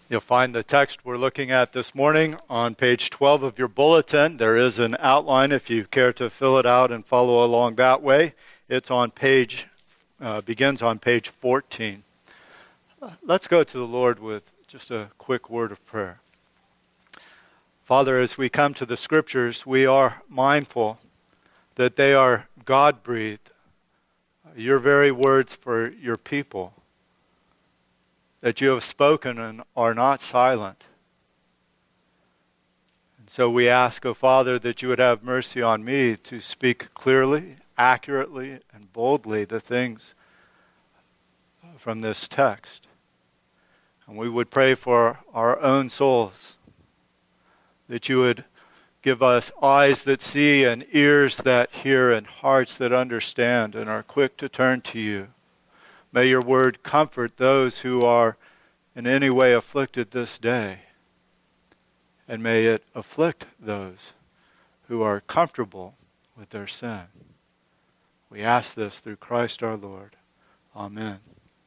You'll find the text we're looking at this morning on page 12 of your bulletin. There is an outline if you care to fill it out and follow along that way. It's on begins on page 14. Let's go to the Lord with just a quick word of prayer. Father, as we come to the Scriptures, we are mindful that they are God-breathed, your very words for your people, that you have spoken and are not silent. And so we ask, O Father, that you would have mercy on me to speak clearly, accurately, and boldly the things from this text. And we would pray for our own souls, that you would give us eyes that see and ears that hear and hearts that understand and are quick to turn to you. May your word comfort those who are in any way afflicted this day. And may it afflict those who are comfortable with their sin. We ask this through Christ our Lord. Amen.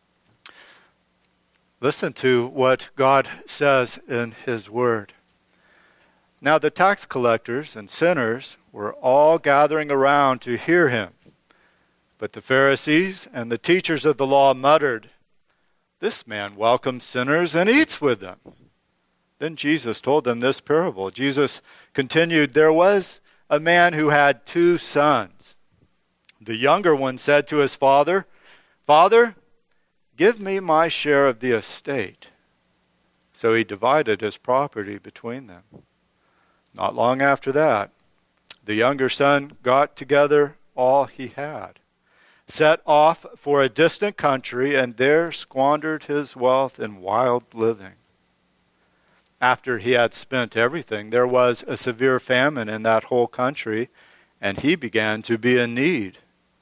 Listen to what God says in his word. Now the tax collectors and sinners were all gathering around to hear him. But the Pharisees and the teachers of the law muttered, "This man welcomes sinners and eats with them." Then Jesus told them this parable. Jesus continued, "There was a man who had 2 sons. The younger one said to his father, 'Father, give me my share of the estate.' So he divided his property between them. Not long after that, the younger son got together all he had, set off for a distant country, and there squandered his wealth in wild living. After he had spent everything, there was a severe famine in that whole country, and he began to be in need.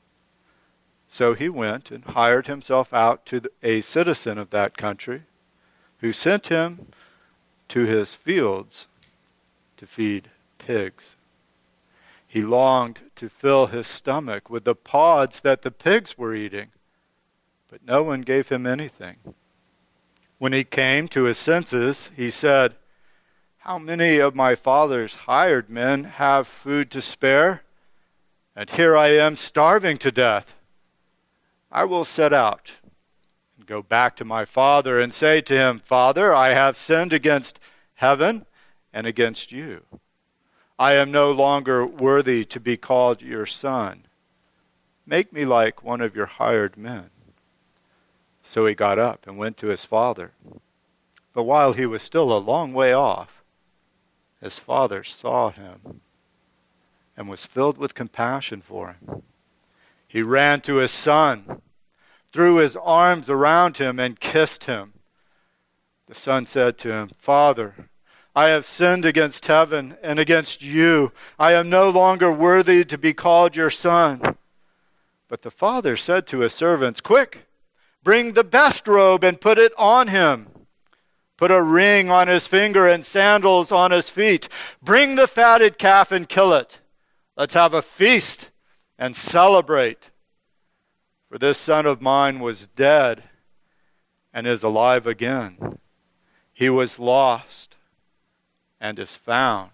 So he went and hired himself out to a citizen of that country, who sent him to his fields to feed pigs. He longed to fill his stomach with the pods that the pigs were eating, but no one gave him anything. When he came to his senses, he said, 'How many of my father's hired men have food to spare? And here I am starving to death. I will set out and go back to my father and say to him, Father, I have sinned against heaven and against you. I am no longer worthy to be called your son. Make me like one of your hired men.' So he got up and went to his father. But while he was still a long way off, his father saw him and was filled with compassion for him. He ran to his son, threw his arms around him, and kissed him. The son said to him, 'Father, I have sinned against heaven and against you. I am no longer worthy to be called your son.' But the father said to his servants, 'Quick, bring the best robe and put it on him. Put a ring on his finger and sandals on his feet. Bring the fatted calf and kill it. Let's have a feast and celebrate. For this son of mine was dead and is alive again. He was lost and is found.'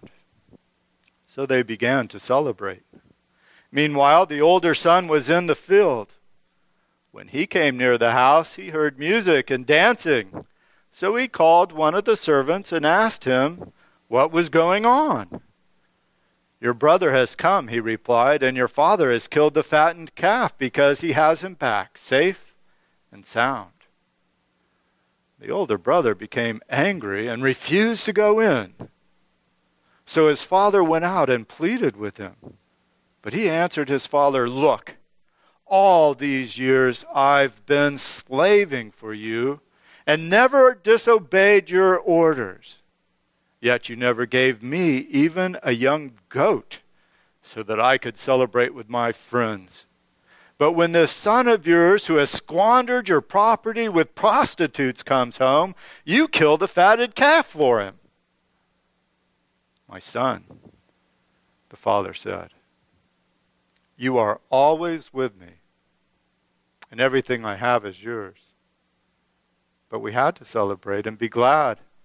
So they began to celebrate. Meanwhile, the older son was in the field. When he came near the house, he heard music and dancing. So he called one of the servants and asked him what was going on. 'Your brother has come,' he replied, 'and your father has killed the fattened calf because he has him back, safe and sound.' The older brother became angry and refused to go in. So his father went out and pleaded with him. But he answered his father, 'Look, all these years I've been slaving for you and never disobeyed your orders. Yet you never gave me even a young goat so that I could celebrate with my friends. But when this son of yours who has squandered your property with prostitutes comes home, you kill the fatted calf for him.' 'My son,' the father said, 'you are always with me, and everything I have is yours. But we had to celebrate and be glad,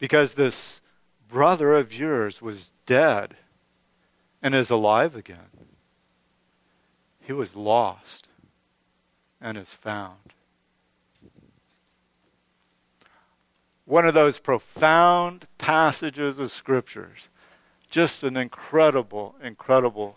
because this brother of yours was dead and is alive again. He was lost and is found. One of those profound passages of Scriptures. Just an incredible, incredible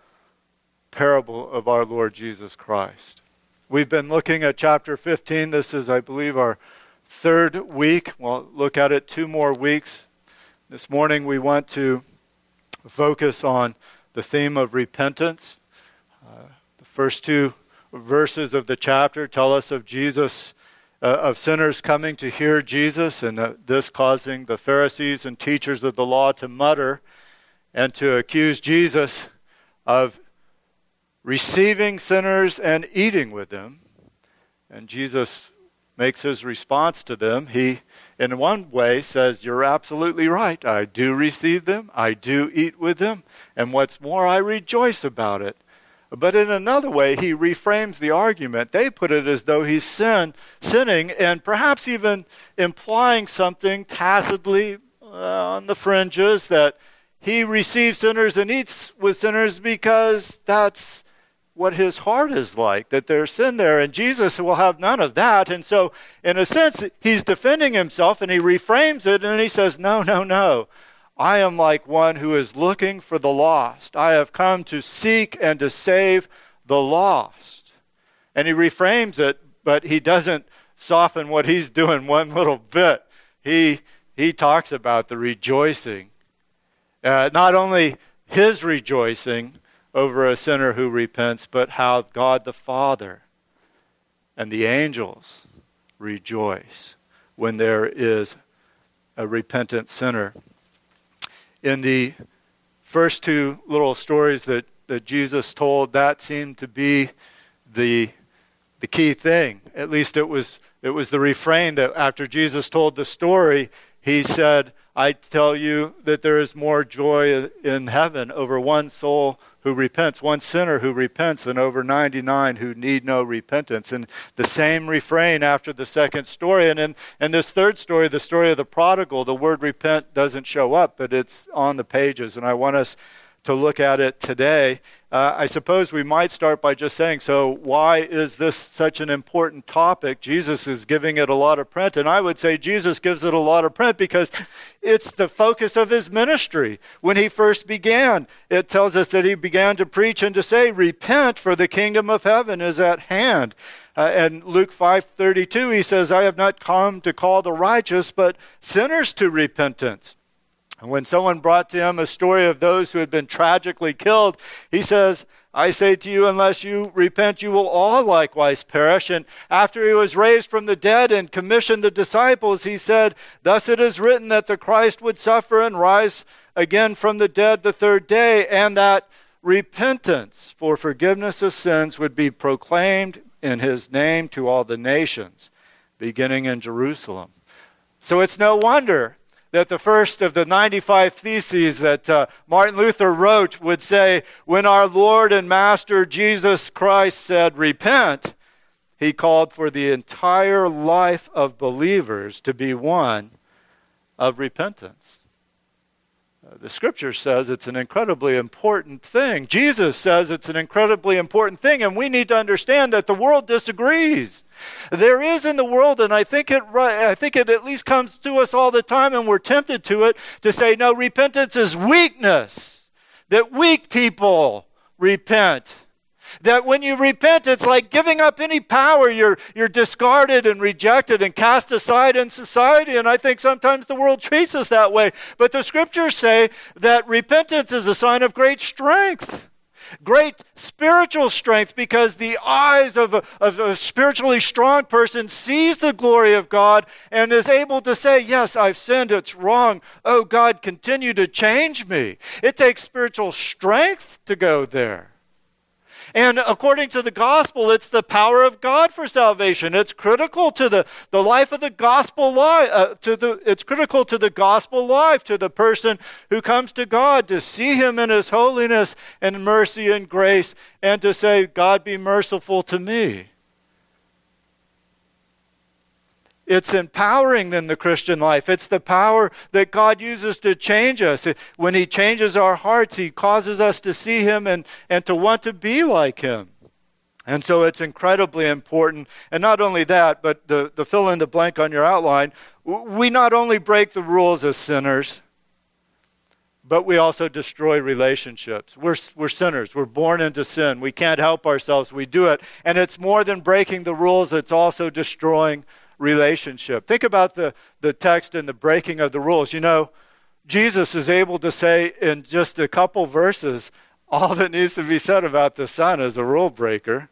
parable of our Lord Jesus Christ. We've been looking at chapter 15. This is, I believe, our third week. We'll look at it 2 more weeks. This morning we want to focus on the theme of repentance. The first 2 verses of the chapter tell us of Jesus, of sinners coming to hear Jesus, and this causing the Pharisees and teachers of the law to mutter and to accuse Jesus of receiving sinners and eating with them. And Jesus makes his response to them. He, in one way, says, you're absolutely right. I do receive them. I do eat with them. And what's more, I rejoice about it. But in another way, he reframes the argument. They put it as though he's sinning and perhaps even implying something tacitly on the fringes that he receives sinners and eats with sinners because that's what his heart is like, that there's sin there. And Jesus will have none of that. And so, in a sense, he's defending himself and he reframes it and he says, no. I am like one who is looking for the lost. I have come to seek and to save the lost. And he reframes it, but he doesn't soften what he's doing one little bit. He talks about the rejoicing. Not only his rejoicing over a sinner who repents, but how God the Father and the angels rejoice when there is a repentant sinner. In the first 2 little stories that Jesus told, that seemed to be the key thing. At least it was the refrain that after Jesus told the story, he said, I tell you that there is more joy in heaven over one soul who repents, one sinner who repents, than over 99 who need no repentance. And the same refrain after the second story. And in this third story, the story of the prodigal, the word repent doesn't show up, but it's on the pages. And I want us to look at it today. I suppose we might start by just saying, so why is this such an important topic? Jesus is giving it a lot of print, and I would say Jesus gives it a lot of print because it's the focus of his ministry. When he first began, it tells us that he began to preach and to say, repent, for the kingdom of heaven is at hand. And Luke 5:32, he says, I have not come to call the righteous, but sinners to repentance. And when someone brought to him a story of those who had been tragically killed, he says, I say to you, unless you repent, you will all likewise perish. And after he was raised from the dead and commissioned the disciples, he said, thus it is written that the Christ would suffer and rise again from the dead the 3rd day, and that repentance for forgiveness of sins would be proclaimed in his name to all the nations, beginning in Jerusalem. So it's no wonder that the first of the 95 Theses that Martin Luther wrote would say, when our Lord and Master Jesus Christ said, repent, he called for the entire life of believers to be one of repentance. The Scripture says it's an incredibly important thing. Jesus says it's an incredibly important thing, and we need to understand that the world disagrees. There is in the world, and I think it at least comes to us all the time, and we're tempted to it, to say, no, repentance is weakness. That weak people repent. That when you repent, it's like giving up any power. You're discarded and rejected and cast aside in society. And I think sometimes the world treats us that way. But the Scriptures say that repentance is a sign of great strength. Great spiritual strength, because the eyes of a spiritually strong person sees the glory of God and is able to say, yes, I've sinned, it's wrong. Oh, God, continue to change me. It takes spiritual strength to go there. And according to the gospel, it's the power of God for salvation. It's critical to the life of the gospel life. It's critical to the gospel life, to the person who comes to God, to see him in his holiness and mercy and grace, and to say, God, be merciful to me. It's empowering in the Christian life. It's the power that God uses to change us. When he changes our hearts, he causes us to see him and to want to be like him. And so it's incredibly important. And not only that, but the fill in the blank on your outline, we not only break the rules as sinners, but we also destroy relationships. We're sinners. We're born into sin. We can't help ourselves. We do it. And it's more than breaking the rules. It's also destroying relationship. Think about the text and the breaking of the rules. You know, Jesus is able to say in just a couple verses all that needs to be said about the Son as a rule breaker.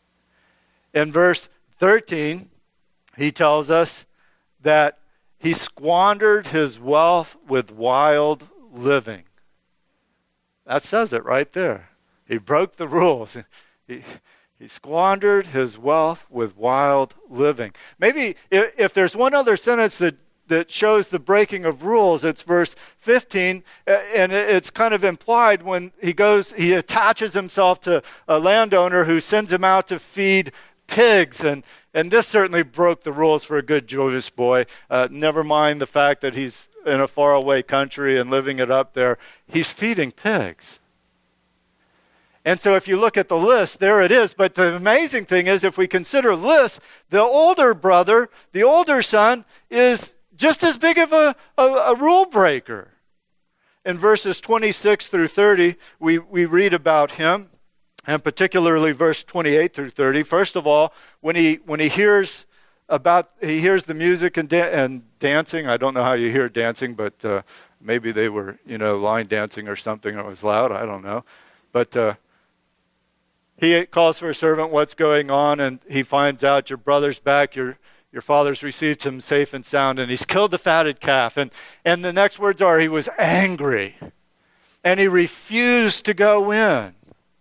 In verse 13, he tells us that he squandered his wealth with wild living. That says it right there. He broke the rules. He squandered his wealth with wild living. Maybe if there's one other sentence that shows the breaking of rules, it's verse 15, and it's kind of implied when he attaches himself to a landowner who sends him out to feed pigs, and this certainly broke the rules for a good Jewish boy. Never mind the fact that he's in a faraway country and living it up there. He's feeding pigs. And so if you look at the list, there it is. But the amazing thing is, if we consider lists, the older brother, the older son, is just as big of a rule breaker. In verses 26 through 30, we read about him, and particularly verse 28 through 30. First of all, when he hears the music and dancing. I don't know how you hear dancing, but maybe they were, line dancing or something. It was loud. I don't know. But he calls for a servant, what's going on, and he finds out your brother's back, your father's received him safe and sound, and he's killed the fatted calf. And the next words are, he was angry, and he refused to go in.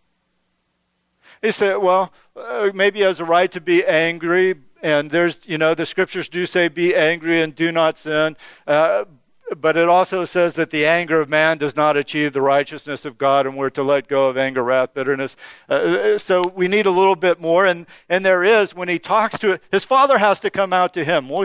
He said, well, maybe he has a right to be angry, and there's, the scriptures do say be angry and do not sin. But it also says that the anger of man does not achieve the righteousness of God, and we're to let go of anger, wrath, bitterness. So we need a little bit more. And there is, when he talks to it, his father has to come out to him.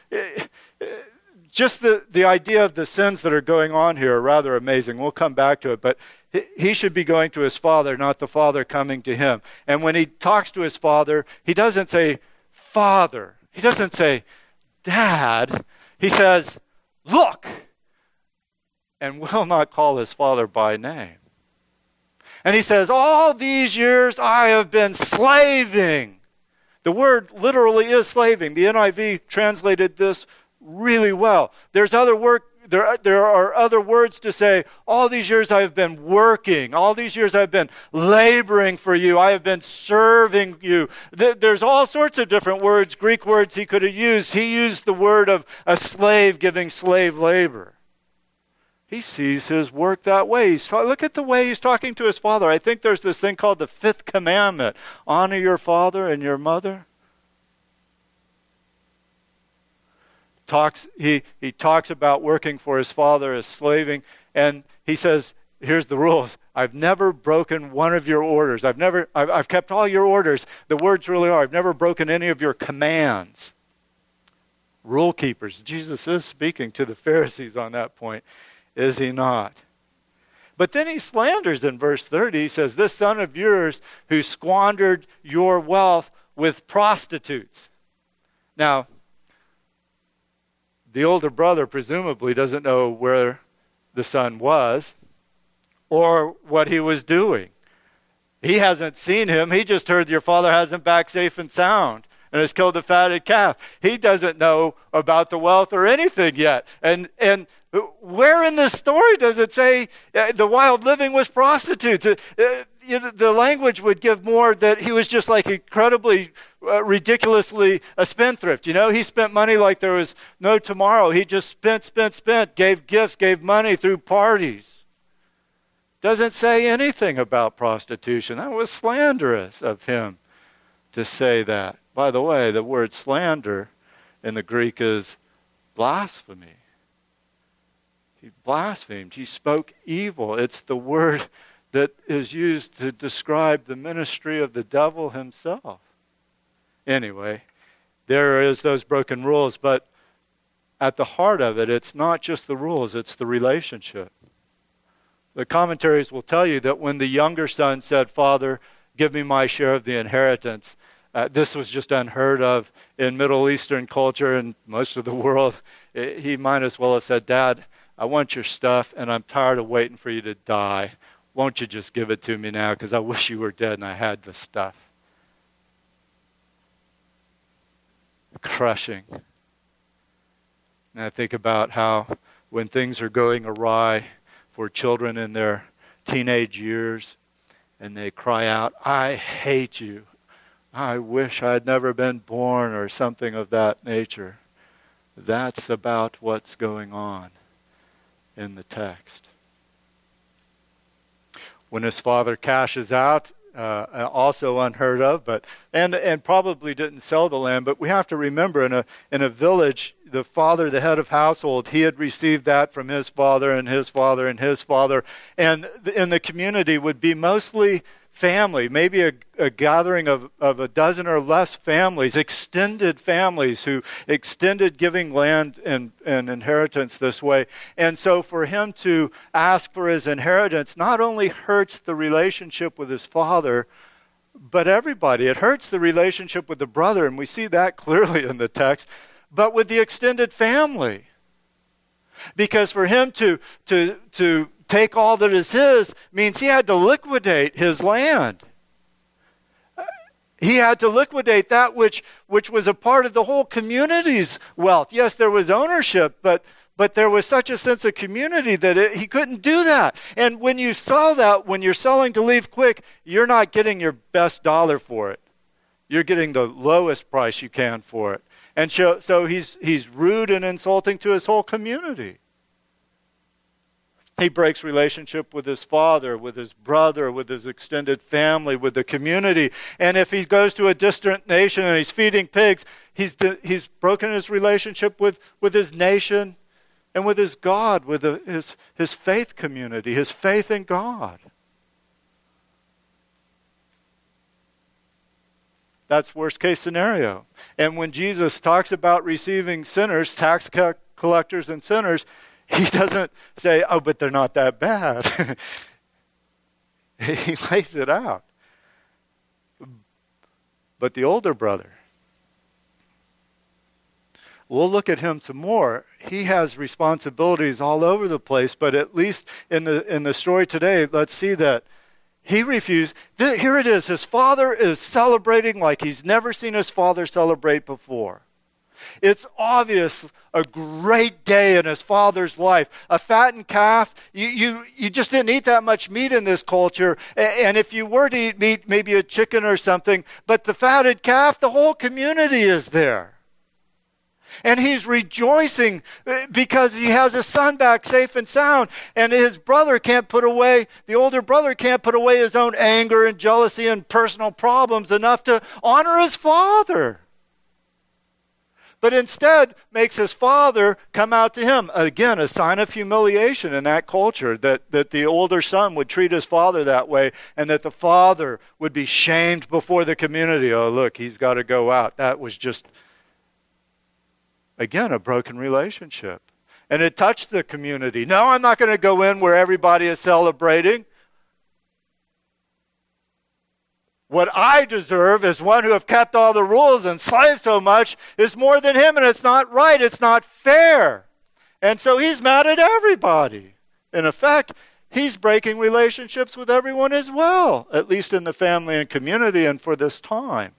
Just the idea of the sins that are going on here are rather amazing. We'll come back to it. But he should be going to his father, not the father coming to him. And when he talks to his father, he doesn't say, Father. He doesn't say, Dad. He says, look, and will not call his father by name. And he says, all these years I have been slaving. The word literally is slaving. The NIV translated this really well. There are other words to say, all these years I have been working. All these years I've been laboring for you. I have been serving you. There's all sorts of different words, Greek words he could have used. He used the word of a slave giving slave labor. He sees his work that way. Look at the way he's talking to his father. I think there's this thing called the fifth commandment. Honor your father and your mother. He talks about working for his father as slaving, and he says, here's the rules. I've never broken one of your orders. I've kept all your orders. The words really are, I've never broken any of your commands. Rule keepers. Jesus is speaking to the Pharisees on that point, is he not? But then he slanders in verse 30. He says, this son of yours who squandered your wealth with prostitutes. Now, the older brother presumably doesn't know where the son was or what he was doing. He hasn't seen him. He just heard your father has him back safe and sound and has killed the fatted calf. He doesn't know about the wealth or anything yet. And where in this story does it say the wild living was prostitutes? The language would give more that he was just like incredibly, ridiculously a spendthrift. He spent money like there was no tomorrow. He just spent, gave gifts, gave money through parties. Doesn't say anything about prostitution. That was slanderous of him to say that. By the way, the word slander in the Greek is blasphemy. He blasphemed. He spoke evil. It's the word that is used to describe the ministry of the devil himself. Anyway, there is those broken rules, but at the heart of it, it's not just the rules, it's the relationship. The commentaries will tell you that when the younger son said, "Father, give me my share of the inheritance," this was just unheard of in Middle Eastern culture and most of the world. He might as well have said, "Dad, I want your stuff, and I'm tired of waiting for you to die. Won't you just give it to me now, because I wish you were dead and I had the stuff." Crushing. And I think about how when things are going awry for children in their teenage years, and they cry out, "I hate you. I wish I'd never been born," or something of that nature. That's about what's going on in the text. When his father cashes out, also unheard of, but and probably didn't sell the land. But we have to remember, in a village, the father, the head of household, he had received that from his father and his father and his father, and in the community would be mostly family, maybe a gathering of a dozen or less families, extended families who extended giving land and inheritance this way. And so for him to ask for his inheritance not only hurts the relationship with his father, but everybody. It hurts the relationship with the brother, and we see that clearly in the text, but with the extended family. Because for him to take all that is his means he had to liquidate his land. He had to liquidate that which was a part of the whole community's wealth. Yes, there was ownership, but there was such a sense of community that he couldn't do that. And when you sell that, when you're selling to leave quick, you're not getting your best dollar for it. You're getting the lowest price you can for it. And so he's rude and insulting to his whole community. He breaks relationship with his father, with his brother, with his extended family, with the community. And if he goes to a distant nation and he's feeding pigs, he's broken his relationship with his nation and with his God, with his faith community, his faith in God. That's worst case scenario. And when Jesus talks about receiving sinners, tax collectors and sinners, he doesn't say, "Oh, but they're not that bad." He lays it out. But the older brother, we'll look at him some more. He has responsibilities all over the place, but at least in the story today, let's see that he refused. Here it is. His father is celebrating like he's never seen his father celebrate before. It's obvious a great day in his father's life. A fattened calf. You just didn't eat that much meat in this culture. And if you were to eat meat, maybe a chicken or something. But the fatted calf, the whole community is there. And he's rejoicing because he has his son back safe and sound. And his brother can't put away, the older brother can't put away his own anger and jealousy and personal problems enough to honor his father. But instead makes his father come out to him. Again, a sign of humiliation in that culture, that the older son would treat his father that way, and that the father would be shamed before the community. "Oh, look, he's got to go out." That was just, again, a broken relationship. And it touched the community. "No, I'm not going to go in where everybody is celebrating. What I deserve as one who have kept all the rules and slaved so much is more than him, and it's not right, it's not fair." And so he's mad at everybody. In effect, he's breaking relationships with everyone as well, at least in the family and community and for this time.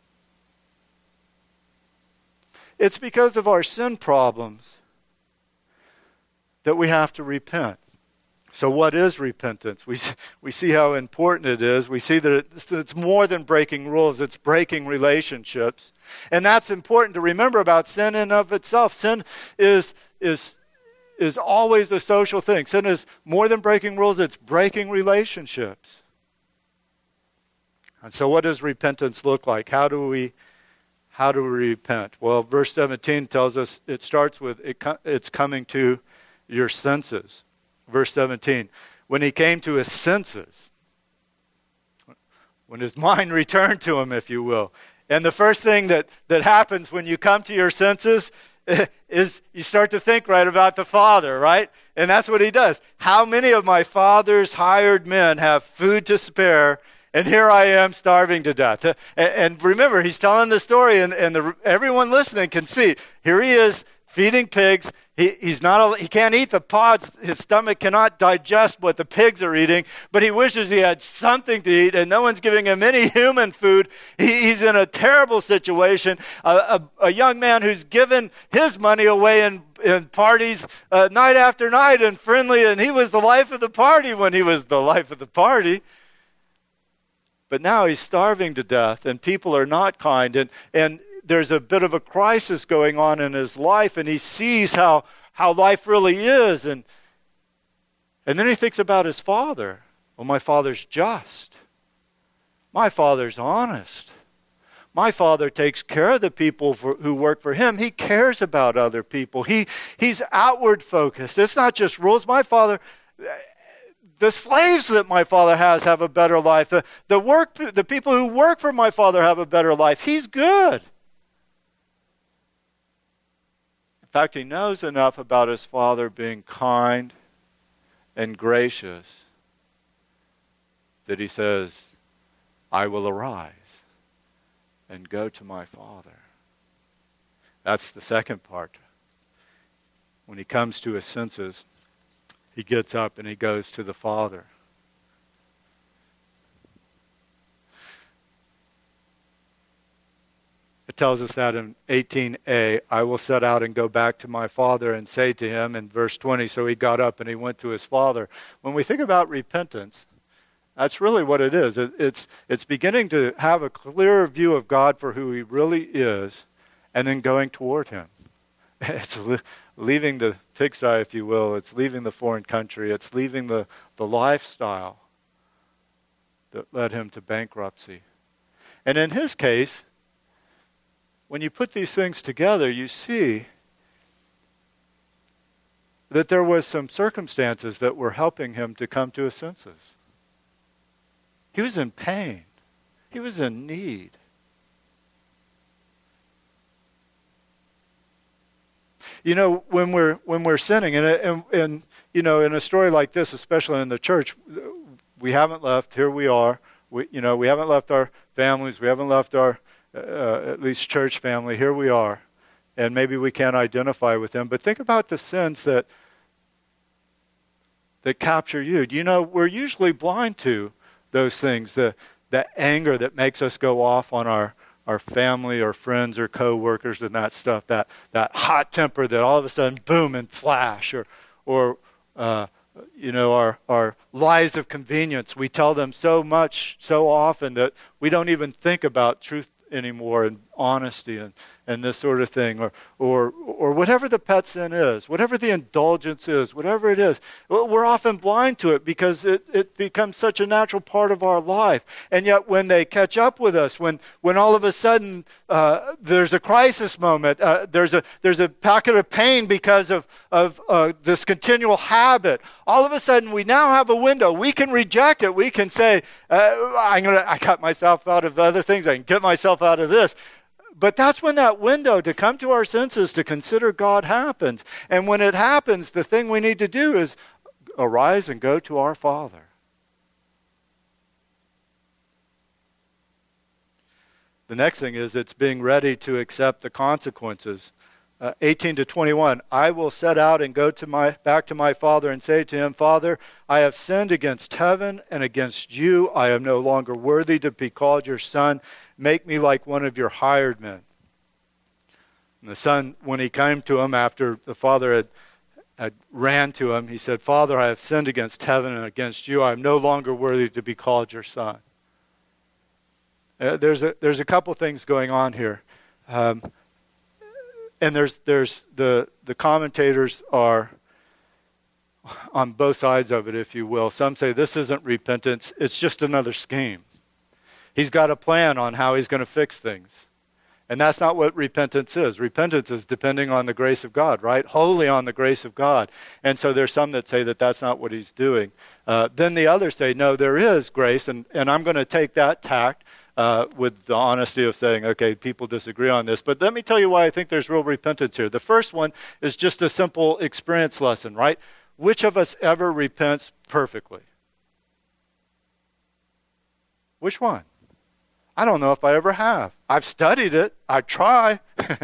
It's because of our sin problems that we have to repent. So what is repentance? We see how important it is. We see that it's more than breaking rules. It's breaking relationships. And that's important to remember about sin in of itself. Sin is always a social thing. Sin is more than breaking rules. It's breaking relationships. And so what does repentance look like? How do we repent? Well, verse 17 tells us it starts with it's coming to your senses. Verse 17, when he came to his senses, when his mind returned to him, if you will, And the first thing that happens when you come to your senses is you start to think right about the Father, right? And that's what he does. How many of my Father's hired men have food to spare, and here I am starving to death? And remember, he's telling the story, and everyone listening can see. Here he is feeding pigs. He can't eat the pods. His stomach cannot digest what the pigs are eating, but he wishes he had something to eat, and no one's giving him any human food. He's in a terrible situation. A young man who's given his money away in parties night after night and friendly, and he was the life of the party when he was the life of the party. But now he's starving to death, and people are not kind, and there's a bit of a crisis going on in his life, and he sees how life really is. And then he thinks about his father. Well, my father's just. My father's honest. My father takes care of the people who work for him. He cares about other people. He's outward focused. It's not just rules. My father... The slaves that my father has have a better life. The people who work for my father have a better life. He's good. In fact, he knows enough about his father being kind and gracious that he says, I will arise and go to my father. That's the second part. When he comes to his senses, he gets up and he goes to the Father. It tells us that in 18a, I will set out and go back to my father and say to him, in verse 20, so he got up and he went to his father. When we think about repentance, that's really what it is. It's beginning to have a clearer view of God for who he really is, and then going toward him. It's leaving the pigsty, if you will. It's leaving the foreign country. It's leaving the lifestyle that led him to bankruptcy. And in his case, when you put these things together, you see that there was some circumstances that were helping him to come to his senses. He was in pain. He was in need. You know, when we're sinning, and you know, in a story like this, especially in the church, we haven't left. Here we are. We haven't left our families. We haven't left our at least church family. Here we are, and maybe we can't identify with them. But think about the sins that capture you. You know, we're usually blind to those things. The anger that makes us go off on our family or friends or co-workers and that stuff, that hot temper that all of a sudden, boom, and flash, or our lies of convenience. We tell them so much, so often that we don't even think about truth anymore and honesty and this sort of thing, or whatever the pet sin is, whatever the indulgence is, whatever it is. We're often blind to it because it becomes such a natural part of our life. And yet when they catch up with us, when all of a sudden there's a crisis moment, there's a packet of pain because of this continual habit, all of a sudden we now have a window. We can reject it. We can say, I cut myself out of other things. I can get myself out of this. But that's when that window to come to our senses, to consider God, happens. And when it happens, the thing we need to do is arise and go to our Father. The next thing is it's being ready to accept the consequences. 18 to 21, I will set out and go back to my father and say to him, Father, I have sinned against heaven and against you. I am no longer worthy to be called your son. Make me like one of your hired men. And the son, when he came to him after the father had ran to him, he said, Father, I have sinned against heaven and against you. I am no longer worthy to be called your son. There's a couple things going on here. And there's the commentators are on both sides of it, if you will. Some say this isn't repentance, it's just another scheme. He's got a plan on how he's going to fix things. And that's not what repentance is. Repentance is depending on the grace of God, right? Wholly on the grace of God. And so there's some that say that that's not what he's doing. Then the others say, no, there is grace, and I'm going to take that tact. with the honesty of saying, okay, people disagree on this. But let me tell you why I think there's real repentance here. The first one is just a simple experience lesson, right? Which of us ever repents perfectly? Which one? I don't know if I ever have. I've studied it. I try.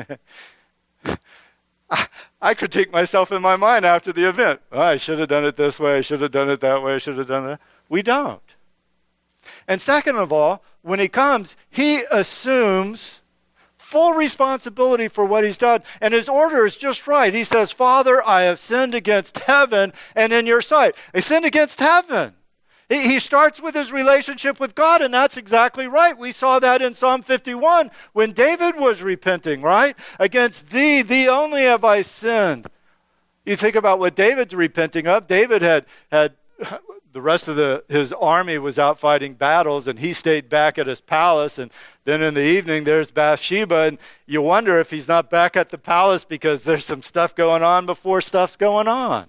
I critique myself in my mind after the event. Oh, I should have done it this way. I should have done it that way. I should have done that. We don't. And second of all, when he comes, he assumes full responsibility for what he's done. And his order is just right. He says, Father, I have sinned against heaven and in your sight. I sinned against heaven. He starts with his relationship with God, and that's exactly right. We saw that in Psalm 51 when David was repenting, right? Against thee only have I sinned. You think about what David's repenting of. David had the rest of his army was out fighting battles, and he stayed back at his palace. And then in the evening, there's Bathsheba, and you wonder if he's not back at the palace because there's some stuff going on before stuff's going on.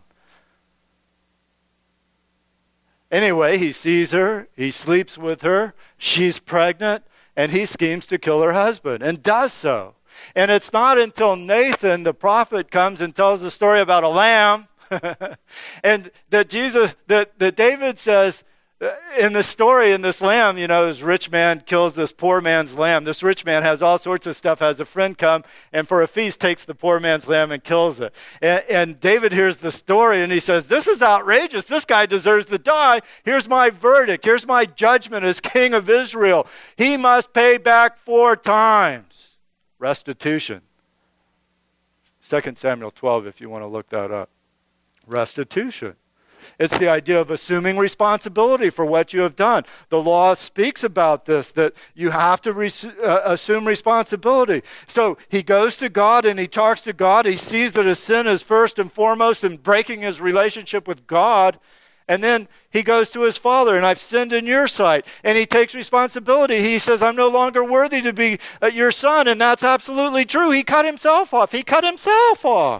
Anyway, he sees her, he sleeps with her, she's pregnant, and he schemes to kill her husband, and does so. And it's not until Nathan, the prophet, comes and tells the story about a lamb, and that David says, in the story, in this lamb, this rich man kills this poor man's lamb. This rich man has all sorts of stuff, has a friend come, and for a feast takes the poor man's lamb and kills it. And David hears the story, and he says, this is outrageous. This guy deserves to die. Here's my verdict. Here's my judgment as king of Israel. He must pay back 4 times. Restitution. 2 Samuel 12, if you want to look that up. Restitution. It's the idea of assuming responsibility for what you have done. The law speaks about this, that you have to assume responsibility. So he goes to God and he talks to God. He sees that his sin is first and foremost in breaking his relationship with God. And then he goes to his father, and I've sinned in your sight. And he takes responsibility. He says, I'm no longer worthy to be your son. And that's absolutely true. He cut himself off. He cut himself off.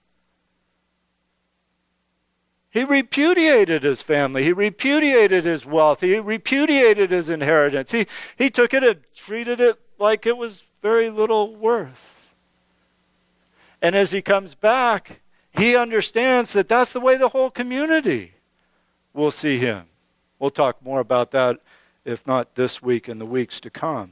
He repudiated his family. He repudiated his wealth. He repudiated his inheritance. He took it and treated it like it was very little worth. And as he comes back, he understands that that's the way the whole community will see him. We'll talk more about that, if not this week, in the weeks to come.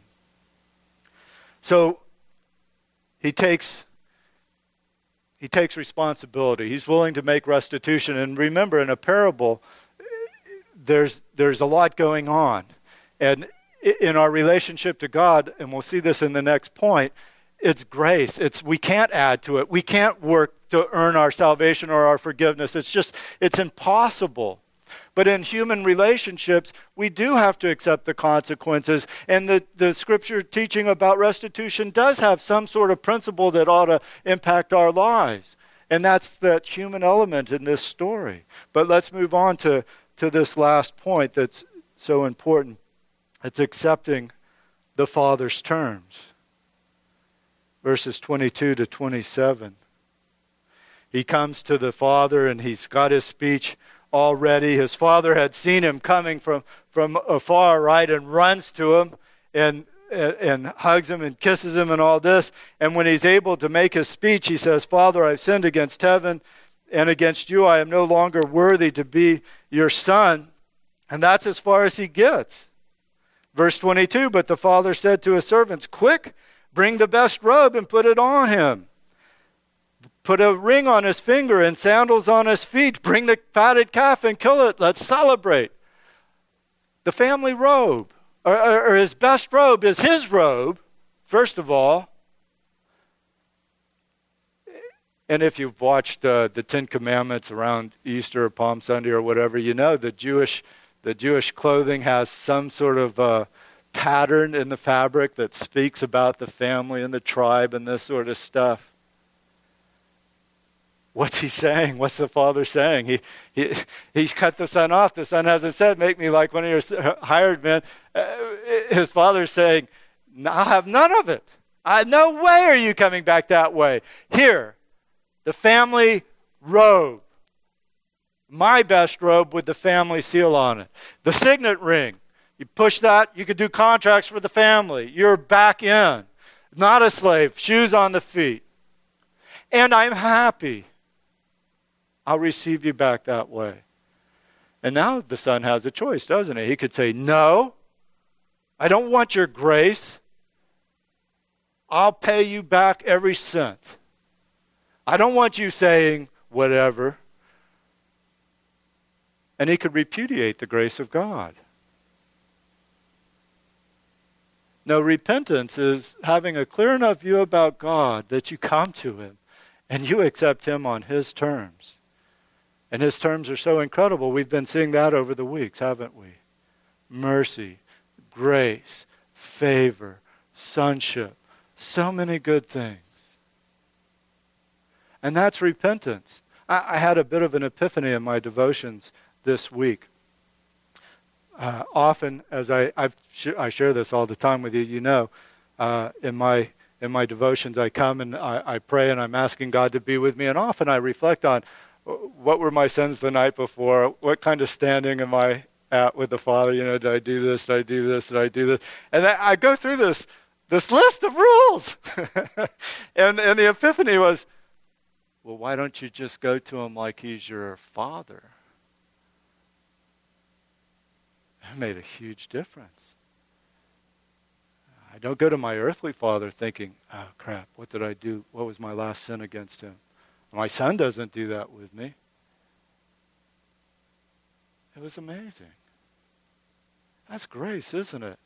So he takes responsibility. He's willing to make restitution. And remember, in a parable, there's a lot going on. And in our relationship to God, and we'll see this in the next point, it's grace. We can't add to it. We can't work to earn our salvation or our forgiveness. It's impossible. But in human relationships, we do have to accept the consequences. And the scripture teaching about restitution does have some sort of principle that ought to impact our lives. And that's that human element in this story. But let's move on to this last point that's so important. It's accepting the Father's terms. Verses 22 to 27. He comes to the Father and he's got his speech already. His father had seen him coming from afar, right, and runs to him and hugs him and kisses him and all this. And when he's able to make his speech, he says, Father, I've sinned against heaven and against you. I am no longer worthy to be your son. And that's as far as he gets. Verse 22, but the father said to his servants, quick, bring the best robe and put it on him. Put a ring on his finger and sandals on his feet. Bring the fatted calf and kill it. Let's celebrate. The family robe, or his best robe, is his robe, first of all. And if you've watched the Ten Commandments around Easter or Palm Sunday or whatever, you know the Jewish clothing has some sort of pattern in the fabric that speaks about the family and the tribe and this sort of stuff. What's he saying? What's the father saying? He's cut the son off. The son hasn't said, make me like one of your hired men. His father's saying, I'll have none of it. No way are you coming back that way. Here, the family robe. My best robe with the family seal on it. The signet ring. You push that, you could do contracts for the family. You're back in. Not a slave, shoes on the feet. And I'm happy. I'll receive you back that way. And now the son has a choice, doesn't he? He could say, no, I don't want your grace. I'll pay you back every cent. I don't want you saying whatever. And he could repudiate the grace of God. No, repentance is having a clear enough view about God that you come to him and you accept him on his terms. And his terms are so incredible. We've been seeing that over the weeks, haven't we? Mercy, grace, favor, sonship, so many good things. And that's repentance. I had a bit of an epiphany in my devotions this week. Often, as I share this all the time with you, you know, in my devotions I come and I pray and I'm asking God to be with me, and often I reflect on what were my sins the night before, what kind of standing am I at with the Father, you know, did I do this, did I do this, did I do this? And I go through this list of rules. and the epiphany was, well, why don't you just go to him like he's your father? That made a huge difference. I don't go to my earthly father thinking, oh crap, what did I do? What was my last sin against him? My son doesn't do that with me. It was amazing. That's grace, isn't it?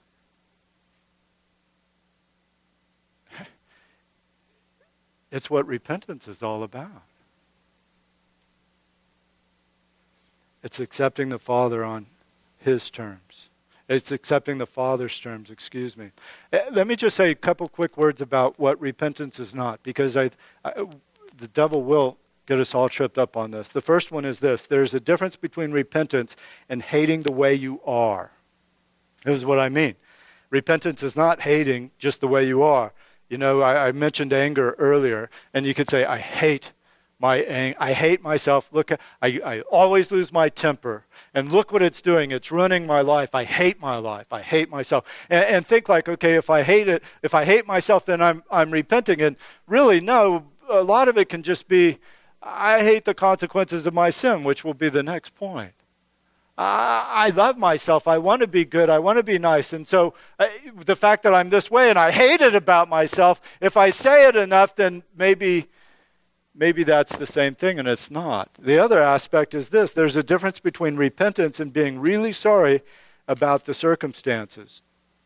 It's what repentance is all about. It's accepting the Father on his terms. It's accepting the Father's terms, Let me just say a couple quick words about what repentance is not, because the devil will get us all tripped up on this. The first one is this. There's a difference between repentance and hating the way you are. This is what I mean. Repentance is not hating just the way you are. You know, I mentioned anger earlier, and you could say, I hate my anger. I hate myself. Look, I always lose my temper. And look what it's doing. It's ruining my life. I hate my life. I hate myself. And think like, okay, if I hate myself, then I'm repenting. And really, no, a lot of it can just be, I hate the consequences of my sin, which will be the next point. I love myself. I want to be good. I want to be nice. And so the fact that I'm this way and I hate it about myself, if I say it enough, then maybe that's the same thing, and it's not. The other aspect is this. There's a difference between repentance and being really sorry about the circumstances.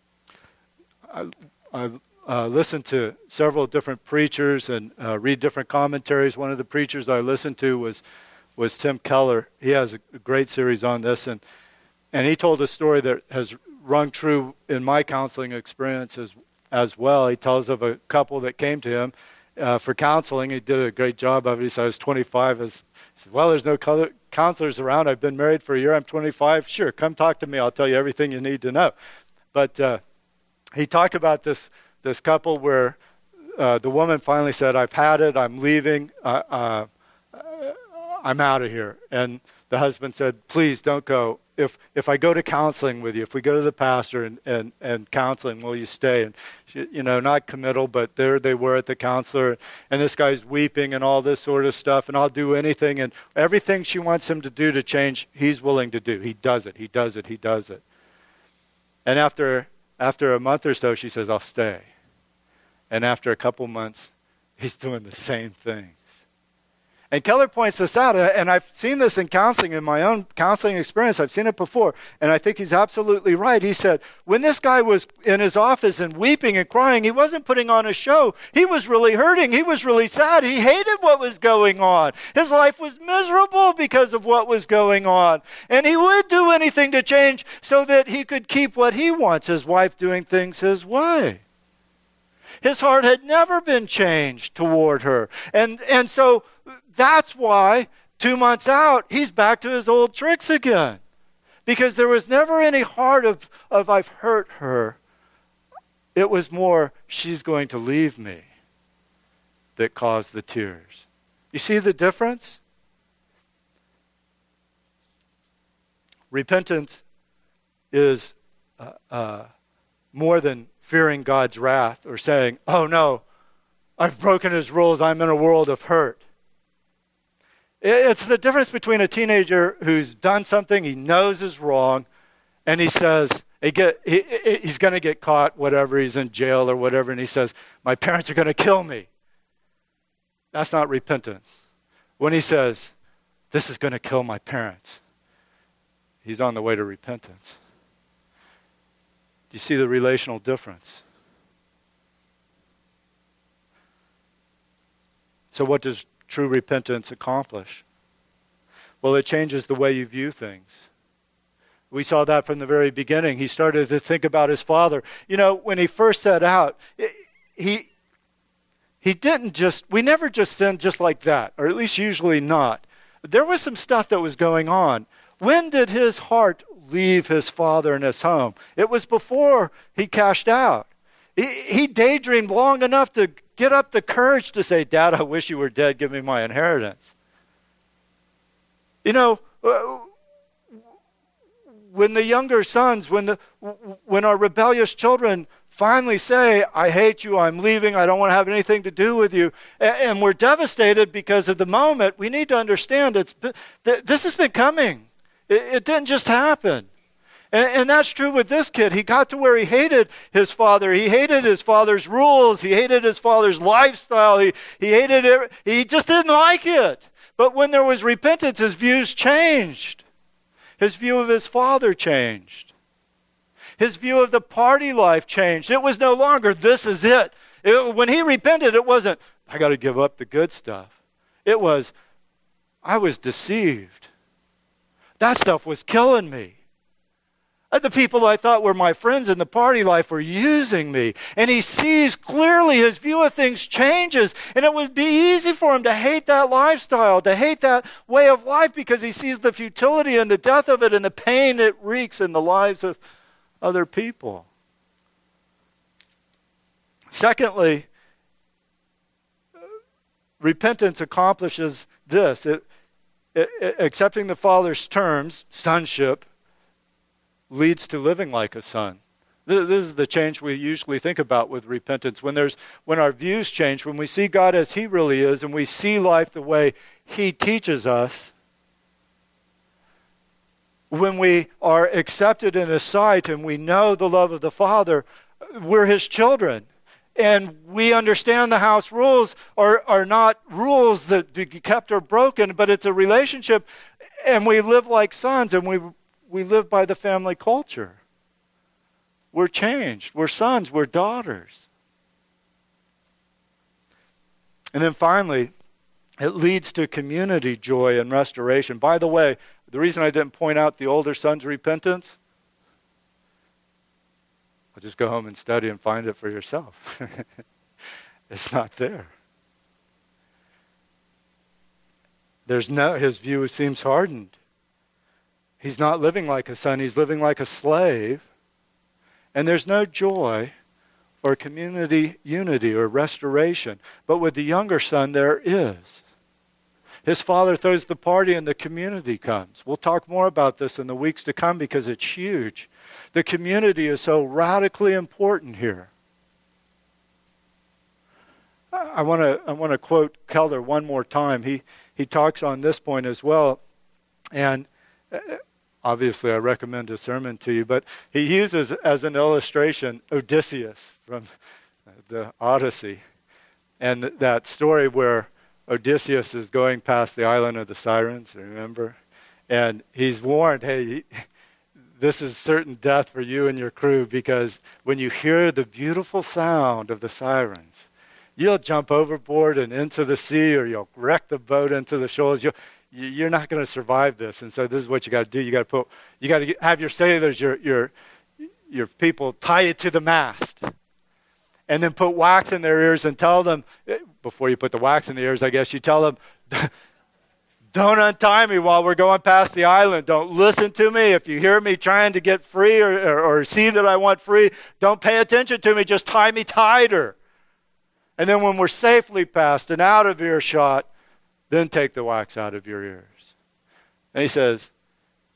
I listened to several different preachers and read different commentaries. One of the preachers I listened to was Tim Keller. He has a great series on this, and he told a story that has rung true in my counseling experience as well. He tells of a couple that came to him for counseling. He did a great job of it. He said, I was 25. He said, well, there's no counselors around. I've been married for a year. I'm 25. Sure, come talk to me. I'll tell you everything you need to know. But he talked about this couple where the woman finally said, I've had it. I'm leaving. I'm out of here. And the husband said, please don't go. If I go to counseling with you, if we go to the pastor and counseling, will you stay? And she, not committal, but there they were at the counselor, and this guy's weeping and all this sort of stuff, and I'll do anything, and everything she wants him to do to change, he's willing to do. He does it. And after a month or so, she says, I'll stay. And after a couple months, he's doing the same things. And Keller points this out, and I've seen this in counseling, in my own counseling experience. I've seen it before, and I think he's absolutely right. He said, when this guy was in his office and weeping and crying, he wasn't putting on a show. He was really hurting. He was really sad. He hated what was going on. His life was miserable because of what was going on. And he would do anything to change so that he could keep what he wants, his wife doing things his way. His heart had never been changed toward her. And so that's why 2 months out, he's back to his old tricks again. Because there was never any heart of I've hurt her. It was more, she's going to leave me, that caused the tears. You see the difference? Repentance is more than fearing God's wrath or saying, oh no, I've broken his rules, I'm in a world of hurt. It's the difference between a teenager who's done something he knows is wrong, and he says, he's going to get caught, whatever, he's in jail or whatever, and he says, my parents are going to kill me. That's not repentance. When he says, this is going to kill my parents, he's on the way to repentance. Do you see the relational difference? So what does true repentance accomplish? Well, it changes the way you view things. We saw that from the very beginning. He started to think about his father. You know, when he first set out, he didn't just, we never just sinned just like that, or at least usually not. There was some stuff that was going on. When did his heart leave his father and his home? It was before he cashed out. He daydreamed long enough to get up the courage to say, Dad, I wish you were dead. Give me my inheritance. You know, when the younger sons, when our rebellious children finally say, I hate you, I'm leaving, I don't want to have anything to do with you, and we're devastated because of the moment, we need to understand this has been coming. It didn't just happen. And that's true with this kid. He got to where he hated his father. He hated his father's rules. He hated his father's lifestyle. He hated it. He just didn't like it. But when there was repentance, his views changed. His view of his father changed. His view of the party life changed. It was no longer, this is it. When he repented, it wasn't, I got to give up the good stuff. It was, I was deceived. That stuff was killing me. The people I thought were my friends in the party life were using me. And he sees clearly, his view of things changes. And it would be easy for him to hate that lifestyle, to hate that way of life, because he sees the futility and the death of it and the pain it wreaks in the lives of other people. Secondly, repentance accomplishes this. Accepting the Father's terms, sonship, leads to living like a son. This is the change we usually think about with repentance. When our views change, when we see God as He really is, and we see life the way He teaches us, when we are accepted in His sight and we know the love of the Father, we're His children. And we understand the house rules are not rules that be kept or broken, but it's a relationship, and we live like sons, and we live by the family culture. We're changed. We're sons. We're daughters. And then finally, it leads to community joy and restoration. By the way, the reason I didn't point out the older son's repentance, I'll just go home and study and find it for yourself. It's not there. His view seems hardened. He's not living like a son, he's living like a slave. And there's no joy or community unity or restoration. But with the younger son, there is. His father throws the party and the community comes. We'll talk more about this in the weeks to come because it's huge. The community is so radically important here. I want to quote Keller one more time. He talks on this point as well. And obviously, I recommend a sermon to you, but he uses as an illustration Odysseus from the Odyssey. And that story where Odysseus is going past the island of the Sirens, remember? And he's warned, hey, this is certain death for you and your crew, because when you hear the beautiful sound of the sirens, you'll jump overboard and into the sea, or you'll wreck the boat into the shoals. You're not going to survive this. And so this is what you got to do. You got to have your sailors, your people, tie you to the mast, and then put wax in their ears and tell them, before you put the wax in the ears, I guess you tell them, don't untie me while we're going past the island. Don't listen to me. If you hear me trying to get free or see that I want free, don't pay attention to me. Just tie me tighter. And then when we're safely past and out of earshot, then take the wax out of your ears. And he says,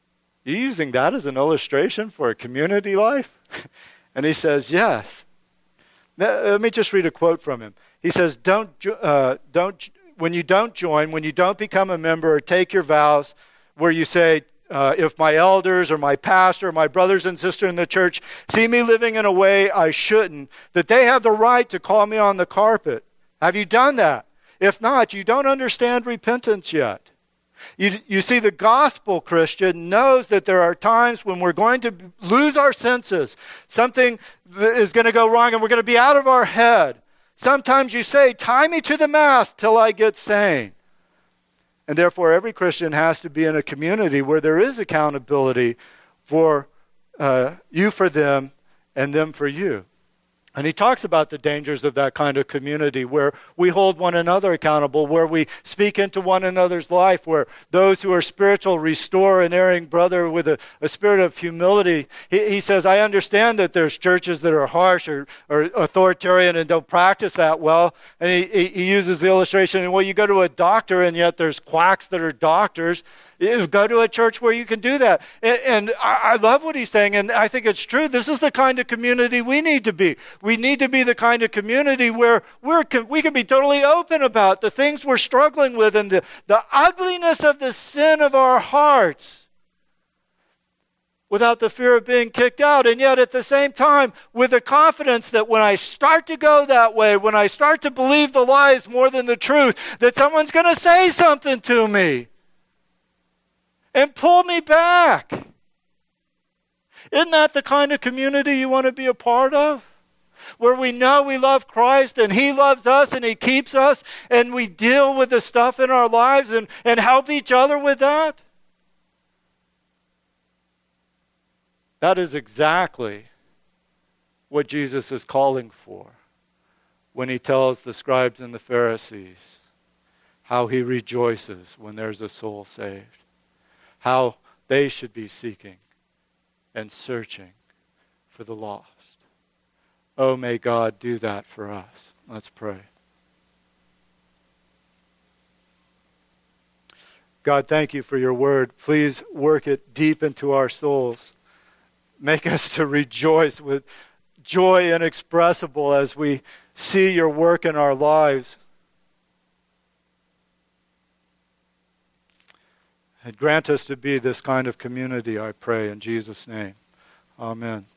You using that as an illustration for a community life? And he says, yes. Now, let me just read a quote from him. He says, when you don't join, when you don't become a member or take your vows where you say, if my elders or my pastor or my brothers and sisters in the church see me living in a way I shouldn't, that they have the right to call me on the carpet. Have you done that? If not, you don't understand repentance yet. You see, the gospel Christian knows that there are times when we're going to lose our senses. Something is going to go wrong and we're going to be out of our head. Sometimes you say, tie me to the mast till I get sane. And therefore, every Christian has to be in a community where there is accountability for you for them and them for you. And he talks about the dangers of that kind of community where we hold one another accountable, where we speak into one another's life, where those who are spiritual restore an erring brother with a spirit of humility. He says, I understand that there's churches that are harsh or authoritarian and don't practice that well. And he uses the illustration, well, you go to a doctor and yet there's quacks that are doctors. Go to a church where you can do that. And I love what he's saying, and I think it's true. This is the kind of community we need to be. We need to be the kind of community where we can be totally open about the things we're struggling with and the ugliness of the sin of our hearts without the fear of being kicked out. And yet at the same time, with the confidence that when I start to go that way, when I start to believe the lies more than the truth, that someone's going to say something to me and pull me back. Isn't that the kind of community you want to be a part of? Where we know we love Christ and He loves us and He keeps us and we deal with the stuff in our lives and help each other with that? That is exactly what Jesus is calling for when He tells the scribes and the Pharisees how He rejoices when there's a soul saved. How they should be seeking and searching for the lost. Oh, may God do that for us. Let's pray. God, thank you for your word. Please work it deep into our souls. Make us to rejoice with joy inexpressible as we see your work in our lives. And grant us to be this kind of community, I pray, in Jesus' name. Amen.